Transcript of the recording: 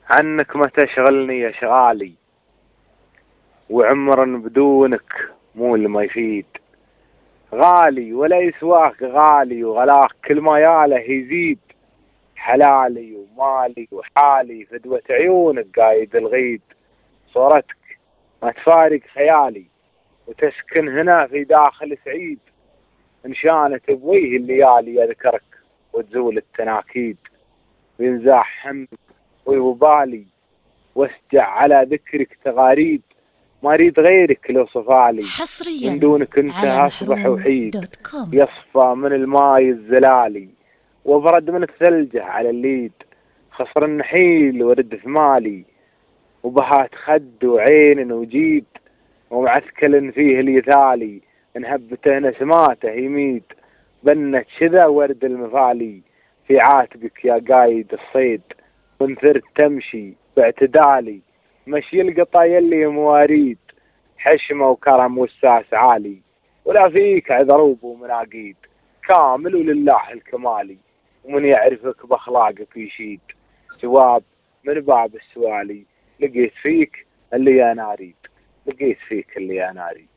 عنك ما تشغلني يا شغالي، وعمر بدونك مو اللي ما يفيد. غالي ولا يسواك غالي، وغلاك كل ما ياله يزيد. حلالي ومالي وحالي فدوة عيونك قايد الغيد. صورتك ما تفارق خيالي، وتسكن هنا في داخل سعيد. إن شانت بويه الليالي يذكرك وتزول التناكيد. وينزاح هم ويبالي واسجع على ذكرك تغاريد. ما اريد غيرك لو صفالي، حصريا من دونك انت اصبح وحيد. يصفى من الماي الزلالي، وبرد من الثلجة على الليد. خصر النحيل ورد ثمالي، وبهات خد وعين وجيد. ومعسكل فيه اليثالي، انهبته نسماته يميد. بنت شذا ورد المفالي في عاتقك يا قايد الصيد. وانثرت تمشي باعتدالي، مشي القطا يلي مواريد. حشمة وكرم والساس عالي، ولا فيك عذروب ومناقيد. كامل ولله الكمالي، ومن يعرفك باخلاقك يشيد. جواب من باب السوالي، لقيت فيك اللي انا اريد. لقيت فيك اللي انا اريد.